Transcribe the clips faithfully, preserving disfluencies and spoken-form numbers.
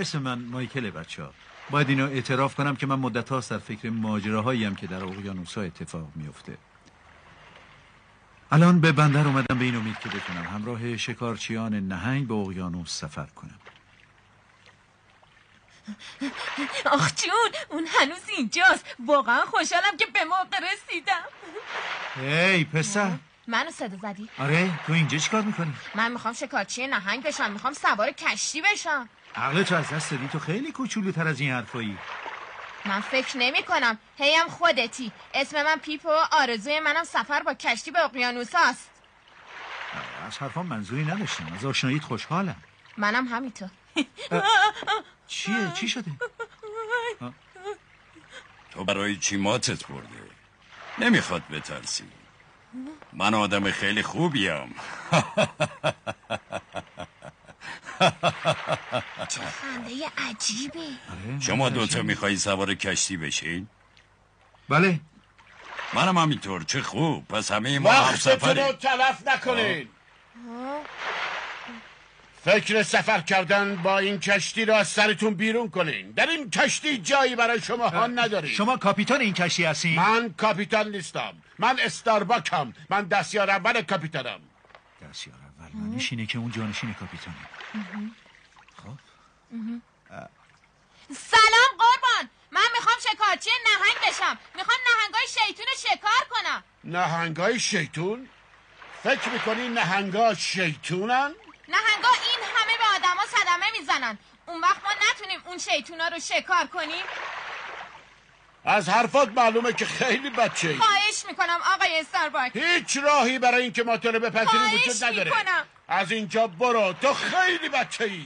اسم من مایکل بچه ها. باید اینو اعتراف کنم که من مدت هاست در فکر ماجراهایی هم که در اقیانوس‌ها اتفاق میفته. الان به بندر اومدم به این امید که بتونم همراه شکارچیان نهنگ به اقیانوس سفر کنم. آخ جون، اون هنوز اینجاست. واقعا خوشحالم که به موقع رسیدم. هی پسر، منو صدا زدی؟ آره، تو اینجا چیکار میکنی؟ من میخوام شکارچی نهنگ بشم، میخوام سوار کشتی بشم. عقلت از دست دادی، تو خیلی کوچولوتر از این حرفایی. من فکر نمی کنم. هیم خودتی. اسم من پیپ و آرزوی منم سفر با کشتی به اقیانوس است. از حرفام منظوری نداشتم، از آشناییت خوشحالم. منم همینطور. چیه؟ چی شده؟ تو برای چی ماتت برده؟ نمیخواد بترسی. من آدم خیلی خوبیم. چه خنده عجیبی. شما دوتا میخوایی سوار کشتی بشین؟ بله. منم همینطور. چه خوب. پس همه ما هم سفریم. وقتتون رو تلف نکنین. فکر سفر کردن با این کشتی را از سرتون بیرون کنین. در این کشتی جایی برای شما ها ندارید. شما کاپیتان این کشتی هستین؟ من کاپیتان نیستم. من استارباکم. من دستیار اول کاپیتانم. دستیار اول معنیش اینه که اون جانشین کاپیتانه. خب سلام قربان. من میخوام شکارچی نهنگ بشم. میخوام نهنگای شیطون شکار کنم. نهنگای شیطون؟ فکر میکنی نهنگا شیطونن؟ نهنگا این همه به آدما صدمه میزنن. اون وقت ما نتونیم اون شیطونا رو شکار کنیم؟ از حرفات معلومه که خیلی بچه‌ای. خواهش میکنم آقای استارباک. هیچ راهی برای اینکه ما تو رو بپذیریم وجود نداره. میکنم. از اینجا برو. تو خیلی بچه‌ای.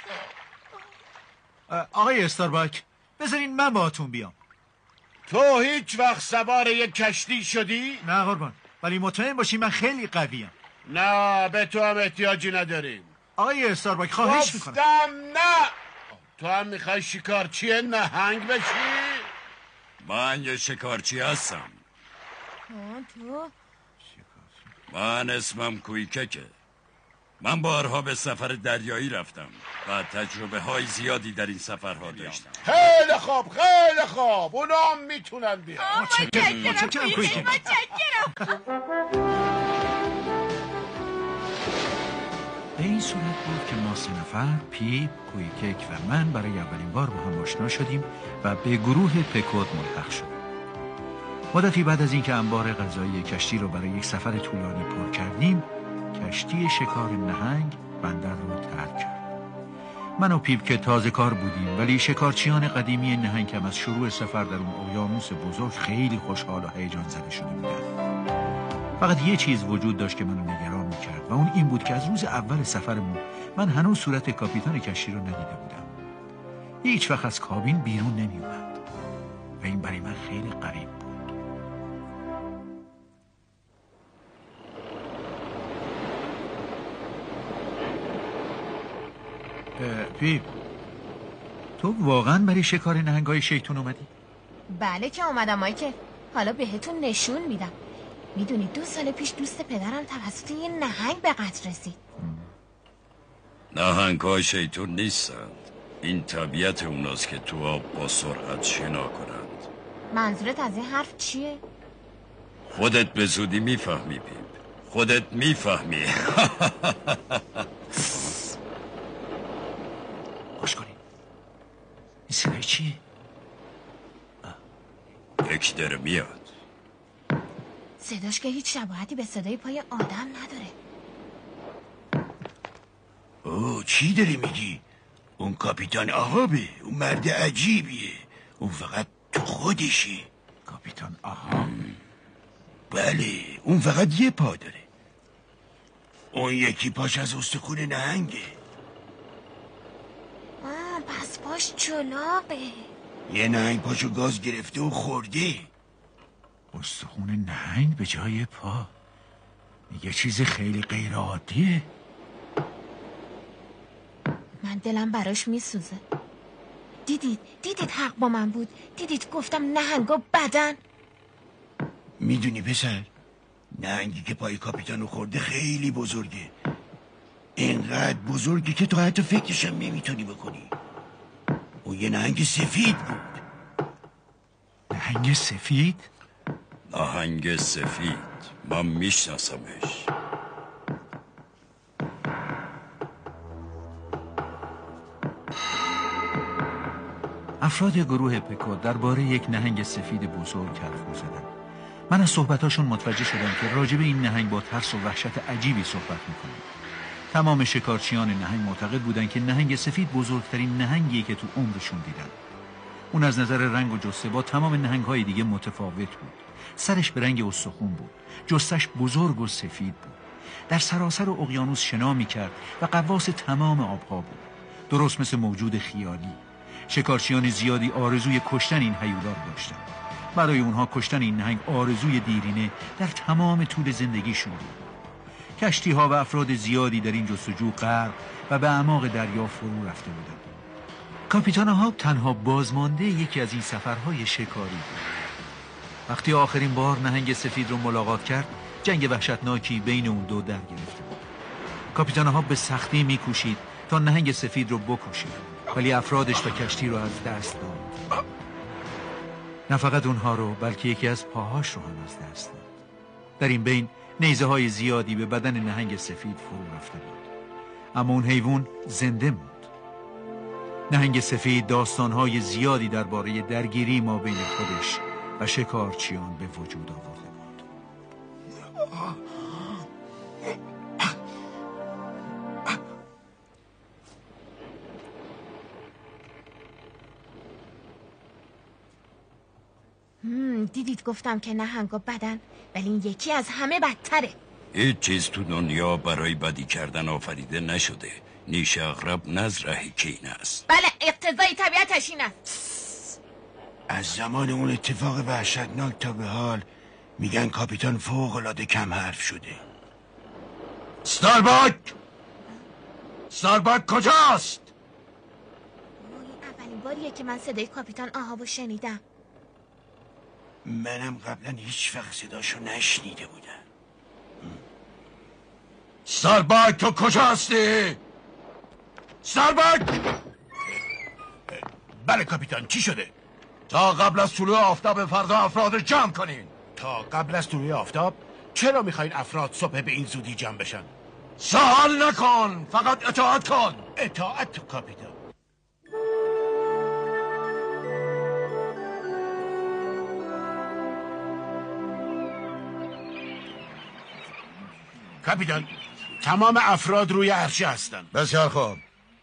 آقای استارباک، بذارین من باهاتون بیام. تو هیچ وقت سوار یک کشتی شدی؟ نه قربان، ولی مطمئن باشی من خیلی قویم. نه، به تو هم احتیاجی نداریم. آقای استارباک خواهش میکنم. گفتم نه. تو هم میخوای شکارچی نهنگ بشی؟ من یه شکارچی هستم. تو؟ من اسمم کویککه. من بارها به سفر دریایی رفتم و تجربه های زیادی در این سفرها داشتم. خیلی خوب، خیلی خوب. اونا هم میتونن بیان. متشکرم متشکرم متشکرم. به این صورت بود که ما سه نفر، پیپ، کویکک و من برای اولین بار با هم آشنا شدیم و به گروه پکود ملحق شدیم. مدتی بعد از اینکه انبار غذایی کشتی رو برای یک سفر طولانی پر کردیم، کشتی شکار نهنگ بندر رو ترک کرد. من و پیپ که تازه کار بودیم، ولی شکارچیان قدیمی نهنگ هم از شروع سفر در اون اقیانوس بزرگ خیلی خوشحال و هیجان زده شده بودن. فقط یه چیز وجود داشت که منو نگران میکرد و اون این بود که از روز اول سفرمون من هنوز صورت کاپیتان کشتی رو ندیده بودم. هیچ وقت از کابین بیرون نمی اومد و این برای من خیلی غریب بود. پیپ، تو واقعا برای شکار نهنگای شیطون اومدی؟ بله که اومدم مایکل. حالا بهتون نشون میدم. میدونی دو سال پیش دوست پدرم توسط یه نهنگ به قتل رسید. نهنگ‌ها شیطون نیستند. این طبیعت اوناست که تو آب با سرعت شنا کنند. منظورت از این حرف چیه؟ خودت به زودی میفهمی پیپ. خودت میفهمی. خوش کنی. این صدای چیه؟ یک داره میاد. صداش که هیچ شباهتی به صدای پای آدم نداره. اوه، چی داری میگی؟ اون کاپیتان آهابه. اون مرد عجیبیه. اون فقط تو خودشی. کاپیتان آهاب؟ بله، اون فقط یه پا داره. اون یکی پاش از استخون نهنگه. آه، پس پاش چلاقه. یه نهنگ پاشو گاز گرفته و خورده. استخون نهنگ به جای پا؟ یه چیز خیلی غیر عادیه. من دلم براش میسوزه. دیدید دیدید حق با من بود. دیدید گفتم نهنگا بدن. میدونی پسر، نهنگی که پای کاپیتانو خورده خیلی بزرگه. اینقدر بزرگه که تو حتی فکرشم نمیتونی بکنی. اون یه نهنگ سفید بود. نهنگ سفید؟ نهنگ سفید، من میشناسمش. افراد گروه پکود درباره یک نهنگ سفید بزرگ حرف می‌زدند. من از صحبتاشون متوجه شدم که راجب این نهنگ با ترس و وحشت عجیبی صحبت میکنن. تمام شکارچیان نهنگ معتقد بودن که نهنگ سفید بزرگترین نهنگیه که تو عمرشون دیدن. اون از نظر رنگ و جثه با تمام نهنگ‌های دیگه متفاوت بود. سرش به رنگ استخون بود، جثه‌اش بزرگ و سفید بود. در سراسر اقیانوس شنا میکرد و غواص تمام آبها بود، درست مثل موجود خیالی. شکارچیان زیادی آرزوی کشتن این هیولا داشتن. برای اونها کشتن این نهنگ آرزوی دیرینه در تمام طول زندگیشون بود. کشتی ها و افراد زیادی در این جستجو غرق و به اعماق دریا فرو رفته بودند. کاپیتان هاب تنها بازمانده یکی از این سفرهای شکاری بود. وقتی آخرین بار نهنگ سفید رو ملاقات کرد، جنگ وحشتناکی بین اون دو در گرفته بود. کاپیتان هاب به سختی میکوشید تا نهنگ سفید رو بکشه، ولی افرادش و کشتی رو از دست داد. نه فقط اونها رو، بلکه یکی از پاهاش رو هم از دست داد. در این بین نیزه های زیادی به بدن نهنگ سفید فرو رفته بود، اما اون حیوان زنده موند. نهنگ سفید داستانهای زیادی درباره درگیری ما بین خودش و شکارچیان به وجود آورده بود. دیدید گفتم که نهنگا بدن، ولی این یکی از همه بدتره. هیچ چیز تو دنیا برای بدی کردن آفریده نشده. نیش اغرب نزر حکین است. بله، اقتضای طبیعتش این است. از زمان اون اتفاق وحشتناک تا به حال میگن کاپیتان فوق‌العاده کم حرف شده. ستارباک! ستارباک کجاست؟ اولین باریه که من صدای کاپیتان آهابو شنیدم. منم قبلا هیچ وقت صداشو نشنیده بودم. ستارباک تو کجا هستی؟ ستارباک! بله کاپیتان، چی شده؟ تا قبل از طلوع آفتاب فردا افراد جمع کنین. تا قبل از طلوع آفتاب؟ چرا میخواین افراد صبح به این زودی جمع بشن؟ سوال نکن، فقط اطاعت کن. اطاعت کاپیتان. کاپیتان، تمام افراد روی عرشه هستن. بسیار خوب.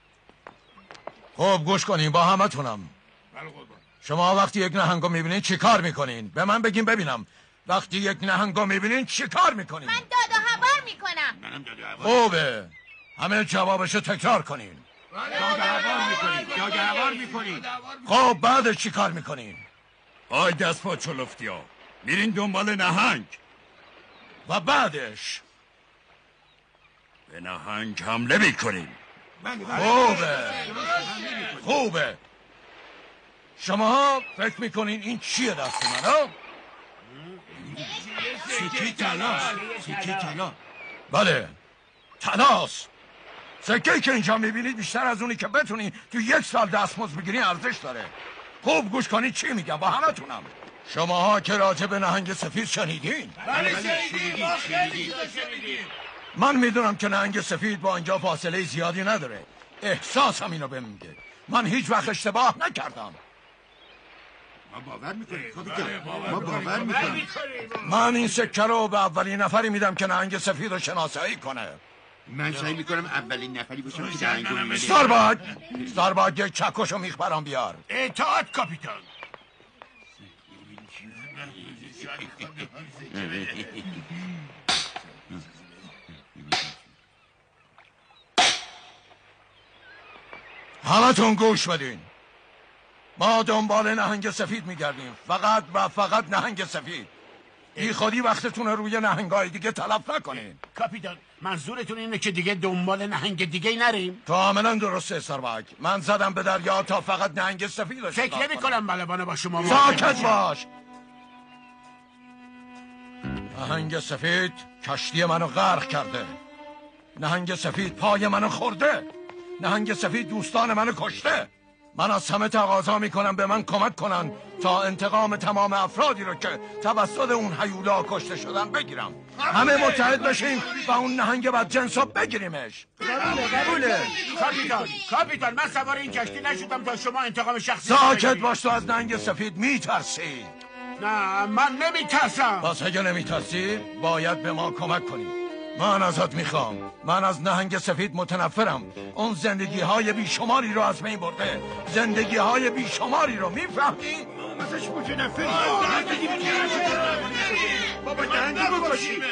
خوب گوش کنین با همتونم. شما وقتی یک نهنگو میبینین چی کار میکنین؟ به من بگین ببینم. وقتی یک نهنگو میبینین چی کار میکنین؟ من داد و هوار میکنم. منم داد و هوار. خوبه. همه جوابشو تکرار کنین. داد و هوار میکنین. داد و هوار میکنین. خب بعدش چی کار میکنین؟ آی دست پا چلفتی ها، میرین دنبال نهنگ. و بعدش به نهنگ حمله میکنین. خوبه خوبه. شما فکر میکنین این چیه دست من ها؟ سکه طلا. سکه طلا. بله طلاست. سکه‌ای که اینجا میبینید بیشتر از اونی که بتونین تو یک سال دستمزد بگیرین ارزش داره. خوب گوش کنید چی میگم با همتونم. شماها که راجع به نهنگ سفید شنیدین؟ بله شنیدیم. شنیدیم. من میدونم که نهنگ سفید با اینجا فاصله زیادی نداره. احساسم اینو بهم میگه. من هیچ وقت اشتباه نکردم. ما باور میکنیم کاپیتان. ما باور میکنیم. من این سکه رو به اولین نفری میدم که نهنگ سفید رو شناسایی کنه. من سعی میکنم اولین نفری باشم که نهنگو میبینه. ستارباک ستارباک یک چکش و میخ برام بیار. اطاعت کاپیتان. همتون گوش بدین. ما دنبال نهنگ سفید میگردیم، فقط و فقط نهنگ سفید. بی خودی وقتتون روی نهنگای دیگه تلف نکنین. کاپیتان منظورتون اینه که دیگه دنبال نهنگ دیگه نریم؟ کاملا درسته ستارباک. من زدم به دریا تا فقط نهنگ سفید رو شکار فکر نمی کنم بلبانه با شما ساکت باش. نهنگ سفید کشتی منو غرق کرده. نهنگ سفید پای منو خورده. نهنگ سفید دوستان منو کشته. من از همه تقاضا میکنم به من کمک کنن تا انتقام تمام افرادی رو که توسط اون هیولا کشته شدن بگیرم. همه متحد بشیم و اون نهنگ بدجنس رو بگیریمش. قبوله. کاپیتان کاپیتان من سوار این کشتی نشدم تا شما انتقام شخصی ساکت باش، تو از نهنگ سفید میترسی. نه من نمیترسم. پس اگه نمیترسی باید به ما کمک کنی. من ازت میخوام. من از نهنگ سفید متنفرم. اون زندگی های بیشماری رو از بین برده. زندگی های بیشماری رو میفهمی؟ ازش متنفری. بابا نهنگ بکشیمش.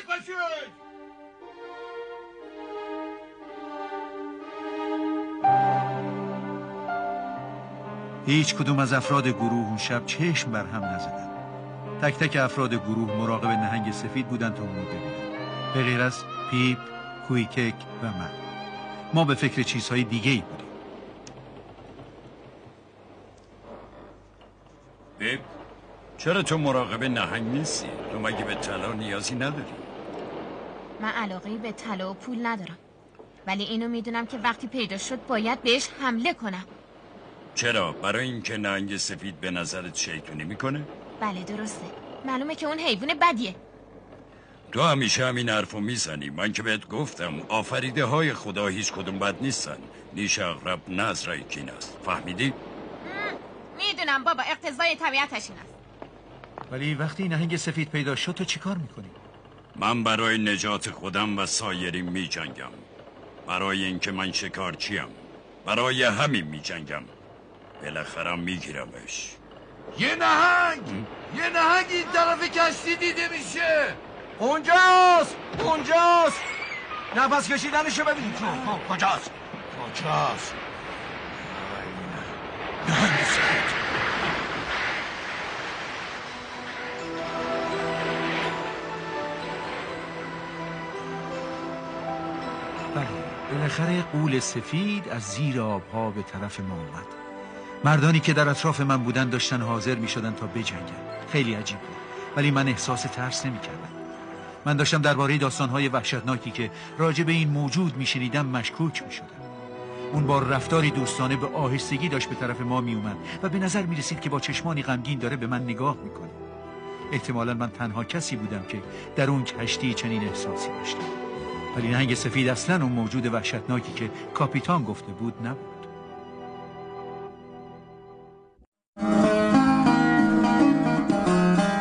هیچ کدوم از افراد گروه اون شب چشم بر هم نزدن. تک تک افراد گروه مراقب نهنگ سفید بودن تا اون رو ببینن، به غیر از پیپ، کویکک و من. ما به فکر چیزهای دیگه ای بودیم. پیپ، چرا تو مراقب نهنگ نیستی؟ تو مگه به طلا نیازی نداری؟ من علاقه‌ای به طلا و پول ندارم، ولی اینو میدونم که وقتی پیدا شد باید بهش حمله کنم. چرا؟ برای اینکه نهنگ سفید به نظرت شیطونی میکنه؟ بله درسته، معلومه که اون حیوان بدیه. تو همیشه همین حرفو میزنی. من که بهت گفتم آفریده های خدا هیچ کدوم بد نیستن. نیش اغرب نه از رای کین است. فهمیدی؟ میدونم بابا، اقتضای طبیعتش این است. ولی وقتی نهنگ سفید پیدا شد تو چی کار میکنی؟ من برای نجات خودم و سایرین می جنگم. برای اینکه من شکارچیم. برای همین می جنگم. بالاخره میگیرمش. یه نهنگ یه نهنگ این طرف کشتی دیده میشه. اونجاست اونجاست. نفس کشیدنشو ببین. کجاست کجاست؟ نهنگ سفید. بله، بالاخره غول سفید از زیر آبها به طرف ما اومد. مردانی که در اطراف من بودن داشتن حاضر می شدن تا بجنگن. خیلی عجیب بود، ولی من احساس ترس نمی کردم. من داشتم درباره داستانهای وحشتناکی که راجع به این موجود می شنیدم مشکوک می شدم. اون با رفتاری دوستانه به آهستگی داشت به طرف ما می اومد و به نظر می رسید که با چشمانی غمگین داره به من نگاه می کنه. احتمالاً من تنها کسی بودم که در اون کشتی چنین احساسی داشتم. ولی نهنگ سفید اصلاً اون موجود وحشتناکی که کاپیتان گفته بود نبود.